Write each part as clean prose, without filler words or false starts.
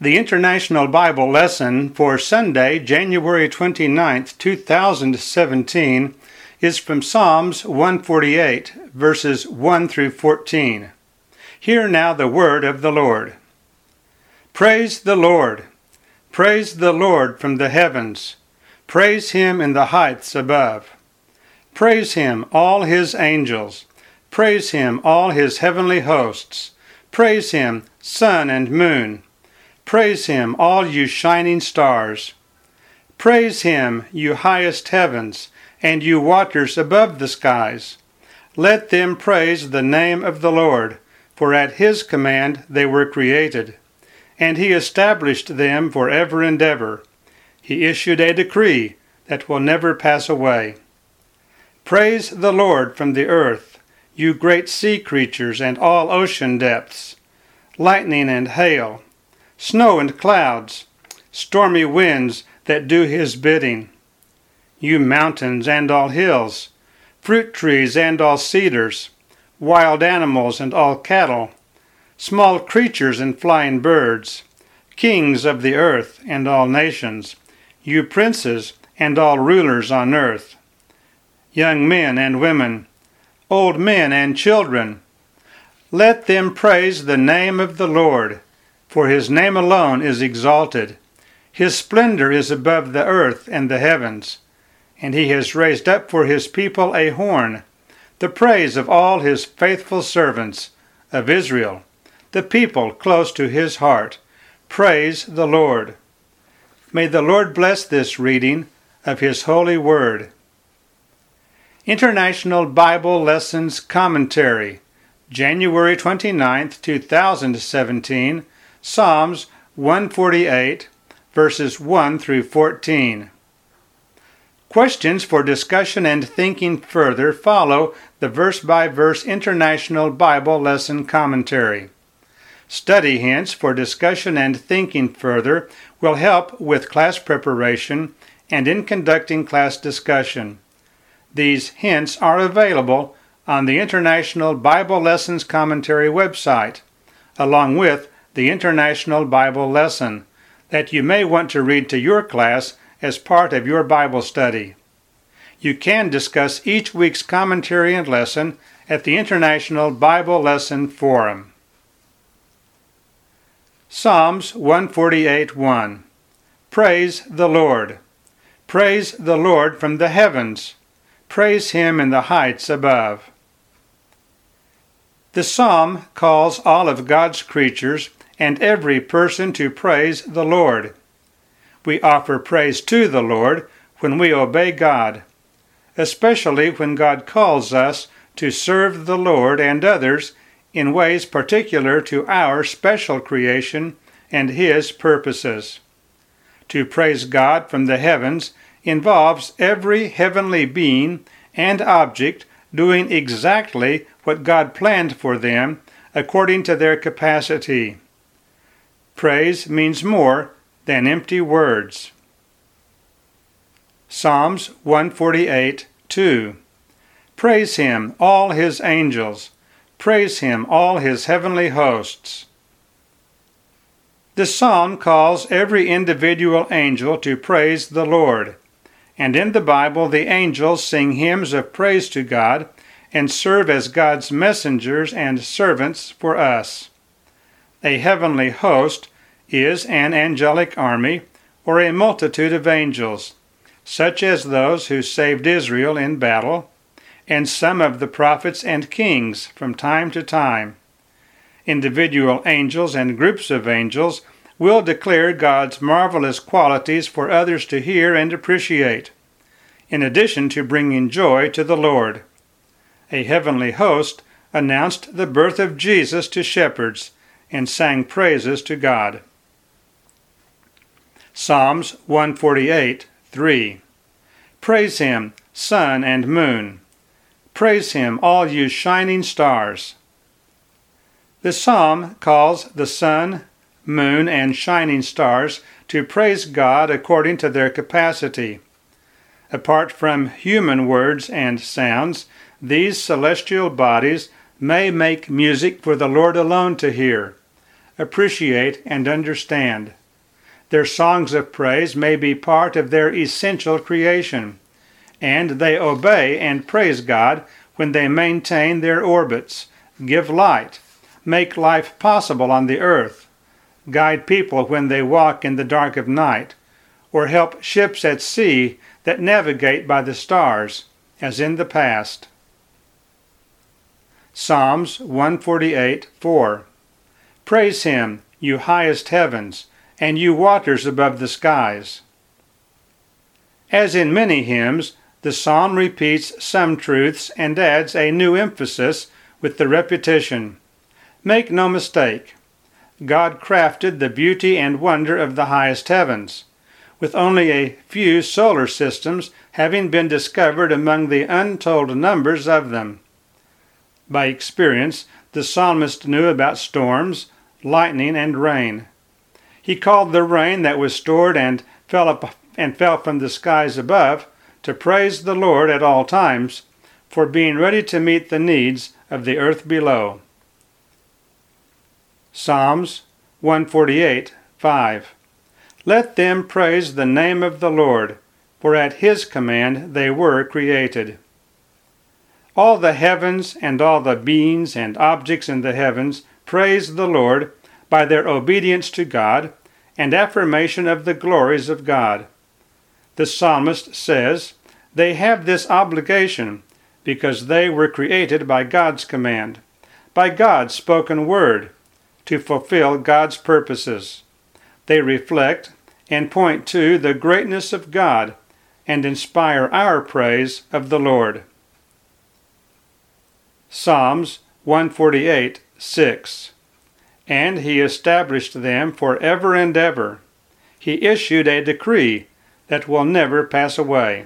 The International Bible Lesson for Sunday, January 29th, 2017 is from Psalms 148, verses 1 through 14. Hear now the word of the Lord. Praise the Lord! Praise the Lord from the heavens! Praise Him in the heights above! Praise Him, all His angels! Praise Him, all His heavenly hosts! Praise Him, sun and moon! Praise Him, all you shining stars! Praise Him, you highest heavens, and you waters above the skies! Let them praise the name of the Lord, for at His command they were created, and He established them for ever and ever. He issued a decree that will never pass away. Praise the Lord from the earth, you great sea creatures and all ocean depths, lightning and hail, snow and clouds, stormy winds that do His bidding. You mountains and all hills, fruit trees and all cedars, wild animals and all cattle, small creatures and flying birds, kings of the earth and all nations, you princes and all rulers on earth, young men and women, old men and children. Let them praise the name of the Lord, for His name alone is exalted. His splendor is above the earth and the heavens, and He has raised up for His people a horn, the praise of all His faithful servants of Israel, the people close to His heart. Praise the Lord. May the Lord bless this reading of His holy word. International Bible Lessons Commentary, January 29th, 2017, Psalms 148, verses 1 through 14. Questions for discussion and thinking further follow the verse-by-verse International Bible Lesson Commentary. Study hints for discussion and thinking further will help with class preparation and in conducting class discussion. These hints are available on the International Bible Lessons Commentary website, along with the International Bible Lesson that you may want to read to your class as part of your Bible study. You can discuss each week's commentary and lesson at the International Bible Lesson Forum. Psalms 148:1. Praise the Lord! Praise the Lord from the heavens! Praise Him in the heights above! The psalm calls all of God's creatures and every person to praise the Lord. We offer praise to the Lord when we obey God, especially when God calls us to serve the Lord and others in ways particular to our special creation and His purposes. To praise God from the heavens involves every heavenly being and object doing exactly what God planned for them according to their capacity. Praise means more than empty words. Psalms 148:2. Praise Him, all His angels! Praise Him, all His heavenly hosts! The psalm calls every individual angel to praise the Lord, and in the Bible the angels sing hymns of praise to God and serve as God's messengers and servants for us. A heavenly host is an angelic army or a multitude of angels, such as those who saved Israel in battle, and some of the prophets and kings from time to time. Individual angels and groups of angels will declare God's marvelous qualities for others to hear and appreciate, in addition to bringing joy to the Lord. A heavenly host announced the birth of Jesus to shepherds and sang praises to God. Psalms 148:3. Praise Him, sun and moon! Praise Him, all you shining stars! The psalm calls the sun, moon, and shining stars to praise God according to their capacity. Apart from human words and sounds, these celestial bodies may make music for the Lord alone to hear, appreciate, and understand. Their songs of praise may be part of their essential creation, and they obey and praise God when they maintain their orbits, give light, make life possible on the earth, guide people when they walk in the dark of night, or help ships at sea that navigate by the stars, as in the past. Psalms 148:4. Praise him, you highest heavens, and you waters above the skies. As in many hymns, the psalm repeats some truths and adds a new emphasis with the repetition. Make no mistake, God crafted the beauty and wonder of the highest heavens, with only a few solar systems having been discovered among the untold numbers of them. By experience, the psalmist knew about storms, lightning, and rain. He called the rain that was stored and fell from the skies above to praise the Lord at all times for being ready to meet the needs of the earth below. Psalms 148:5. Let them praise the name of the Lord, for at his command they were created. All the heavens and all the beings and objects in the heavens praise the Lord by their obedience to God and affirmation of the glories of God. The psalmist says, they have this obligation because they were created by God's command, by God's spoken word, to fulfill God's purposes. They reflect and point to the greatness of God and inspire our praise of the Lord. Psalms 148:6. And he established them for ever and ever. He issued a decree that will never pass away.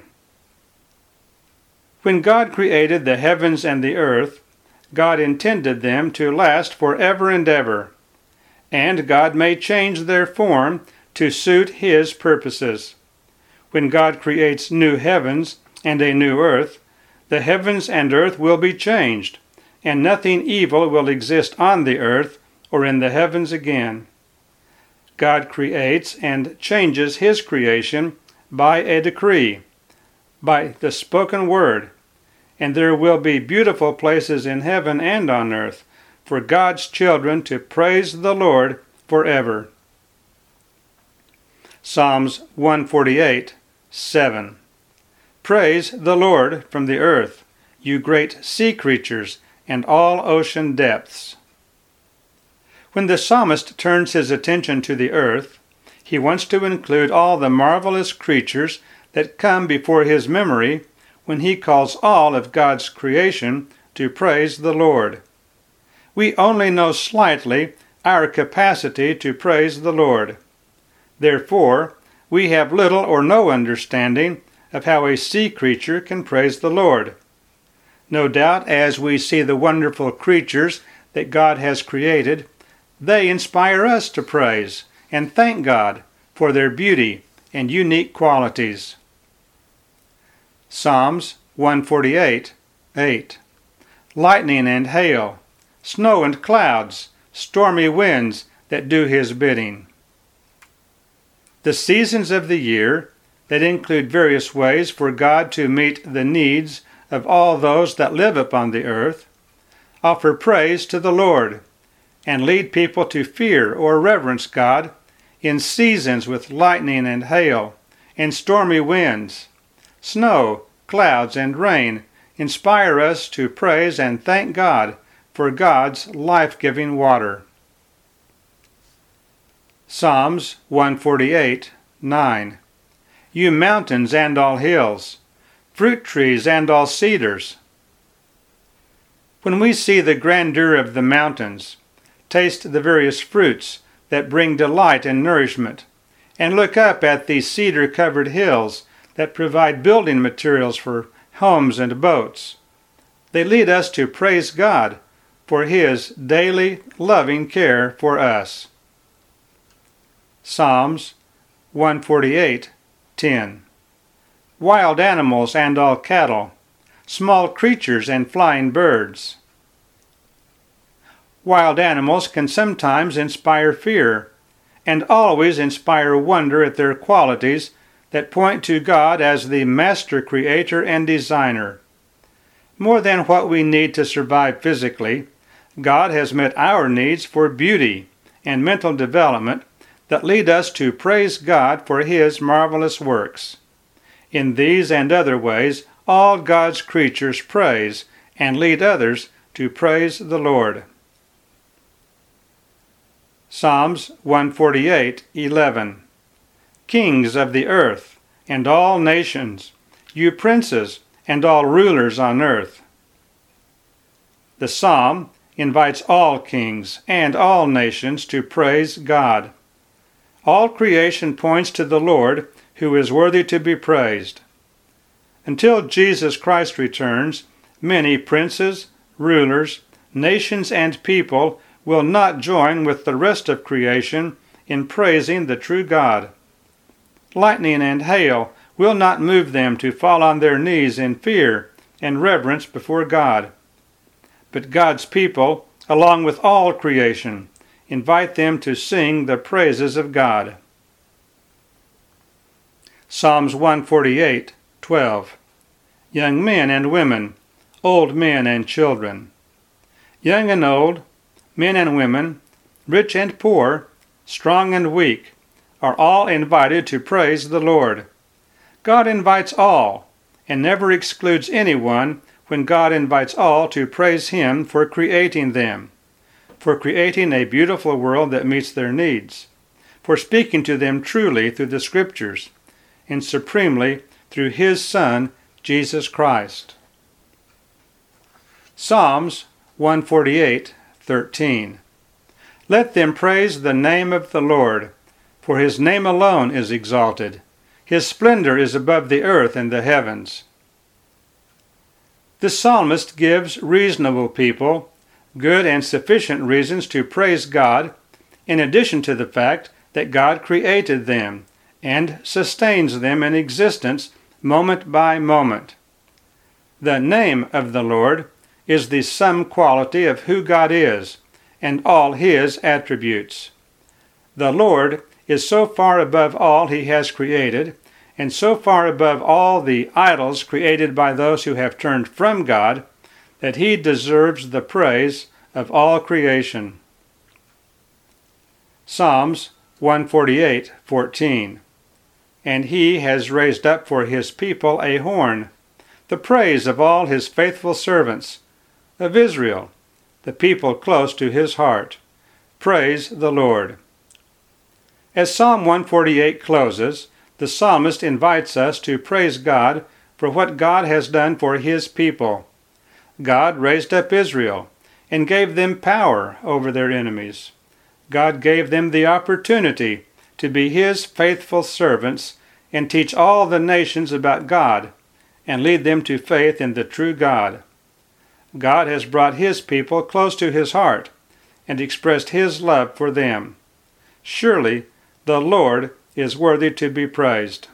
When God created the heavens and the earth, God intended them to last forever and ever, and God may change their form to suit his purposes. When God creates new heavens and a new earth, the heavens and earth will be changed, and nothing evil will exist on the earth or in the heavens again. God creates and changes his creation by a decree, by the spoken word, and there will be beautiful places in heaven and on earth for God's children to praise the Lord forever. Psalms 148:7. Praise the Lord from the earth, you great sea creatures and all ocean depths. When the psalmist turns his attention to the earth, he wants to include all the marvelous creatures that come before his memory when he calls all of God's creation to praise the Lord. We only know slightly our capacity to praise the Lord. Therefore, we have little or no understanding of how a sea creature can praise the Lord. No doubt, as we see the wonderful creatures that God has created, they inspire us to praise and thank God for their beauty and unique qualities. Psalms 148:8. Lightning and hail, snow and clouds, stormy winds that do his bidding. The seasons of the year that include various ways for God to meet the needs of all those that live upon the earth offer praise to the Lord and lead people to fear or reverence God in seasons with lightning and hail and stormy winds. Snow, clouds, and rain inspire us to praise and thank God for God's life-giving water. Psalms 148:9. You mountains and all hills, fruit trees and all cedars. When we see the grandeur of the mountains, taste the various fruits that bring delight and nourishment, and look up at the cedar-covered hills that provide building materials for homes and boats, they lead us to praise God for his daily loving care for us. Psalms 148:10. Wild animals and all cattle, small creatures and flying birds. Wild animals can sometimes inspire fear, and always inspire wonder at their qualities that point to God as the master creator and designer. More than what we need to survive physically, God has met our needs for beauty and mental development that lead us to praise God for His marvelous works. In these and other ways, all God's creatures praise and lead others to praise the Lord. Psalms 148:11. Kings of the earth, and all nations, you princes, and all rulers on earth. The psalm invites all kings and all nations to praise God. All creation points to the Lord, who is worthy to be praised. Until Jesus Christ returns, many princes, rulers, nations, and people will not join with the rest of creation in praising the true God. Lightning and hail will not move them to fall on their knees in fear and reverence before God. But God's people, along with all creation, invite them to sing the praises of God. Psalms 148:12. Young men and women, old men and children. Young and old, men and women, rich and poor, strong and weak, are all invited to praise the Lord. God invites all, and never excludes anyone when God invites all to praise Him for creating them, for creating a beautiful world that meets their needs, for speaking to them truly through the Scriptures, and supremely through His Son, Jesus Christ. Psalms 148:13. Let them praise the name of the Lord, for His name alone is exalted. His splendor is above the earth and the heavens. The psalmist gives reasonable people good and sufficient reasons to praise God, in addition to the fact that God created them and sustains them in existence moment by moment. The name of the Lord is the sum quality of who God is and all His attributes. The Lord is so far above all He has created, and so far above all the idols created by those who have turned from God, that He deserves the praise of all creation. Psalms 148:14. And He has raised up for His people a horn, the praise of all His faithful servants, of Israel, the people close to His heart. Praise the Lord. As Psalm 148 closes, the psalmist invites us to praise God for what God has done for His people. God raised up Israel and gave them power over their enemies. God gave them the opportunity to be His faithful servants and teach all the nations about God and lead them to faith in the true God. God has brought His people close to His heart and expressed His love for them. Surely the Lord is worthy to be praised.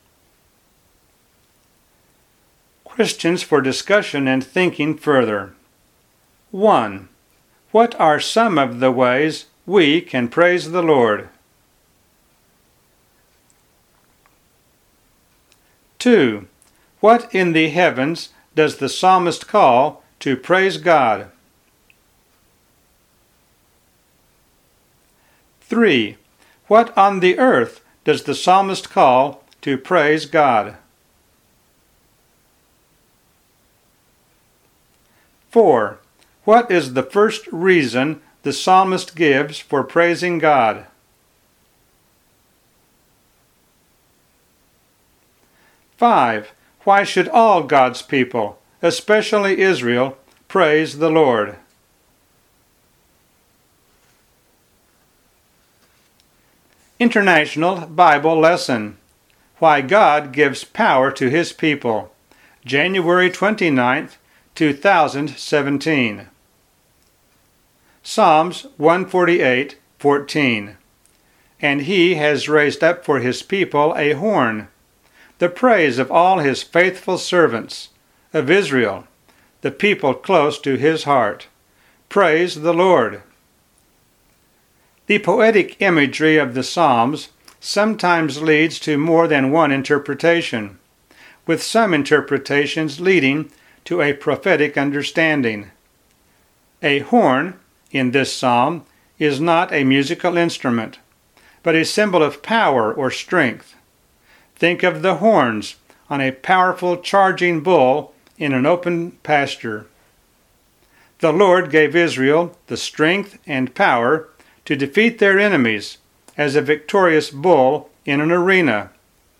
Questions for discussion and thinking further. 1. What are some of the ways we can praise the Lord? 2. What in the heavens does the psalmist call to praise God? 3. What on the earth does the psalmist call to praise God? 4. What is the first reason the psalmist gives for praising God? 5. Why should all God's people, especially Israel, praise the Lord? International Bible Lesson. Why God Gives Power to His People. January 29th, 2017. Psalms 148:14. And He has raised up for His people a horn, the praise of all His faithful servants, of Israel, the people close to His heart. Praise the Lord. The poetic imagery of the Psalms sometimes leads to more than one interpretation, with some interpretations leading to a prophetic understanding. A horn, in this psalm, is not a musical instrument, but a symbol of power or strength. Think of the horns on a powerful charging bull in an open pasture. The Lord gave Israel the strength and power to defeat their enemies as a victorious bull in an arena.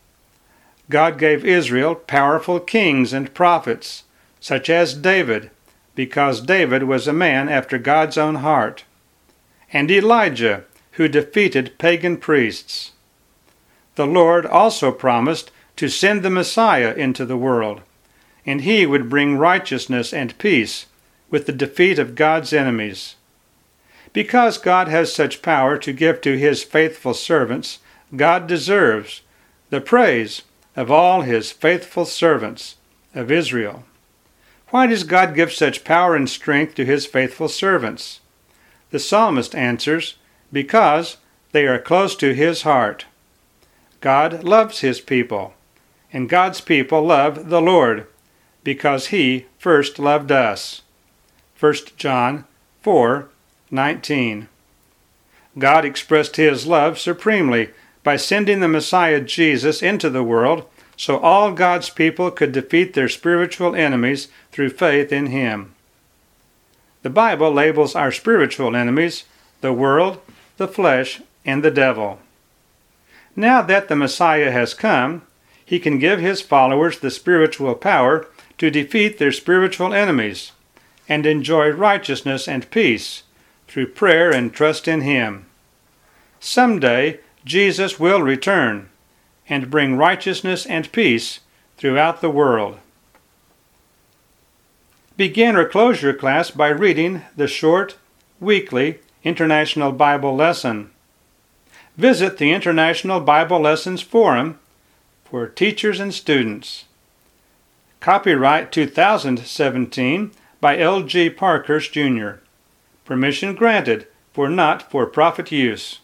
God gave Israel powerful kings and prophets, such as David, because David was a man after God's own heart, and Elijah, who defeated pagan priests. The Lord also promised to send the Messiah into the world, and he would bring righteousness and peace with the defeat of God's enemies. Because God has such power to give to his faithful servants, God deserves the praise of all his faithful servants of Israel. Why does God give such power and strength to his faithful servants? The psalmist answers, because they are close to his heart. God loves his people, and God's people love the Lord, because he first loved us. 1 John 4:19. God expressed his love supremely by sending the Messiah Jesus into the world so all God's people could defeat their spiritual enemies through faith in him. The Bible labels our spiritual enemies the world, the flesh, and the devil. Now that the Messiah has come, he can give his followers the spiritual power to defeat their spiritual enemies and enjoy righteousness and peace through prayer and trust in him. Someday, Jesus will return and bring righteousness and peace throughout the world. Begin or close your class by reading the short, weekly International Bible Lesson. Visit the International Bible Lessons Forum for teachers and students. Copyright 2017 by L.G. Parkhurst, Jr. Permission granted for not-for-profit use.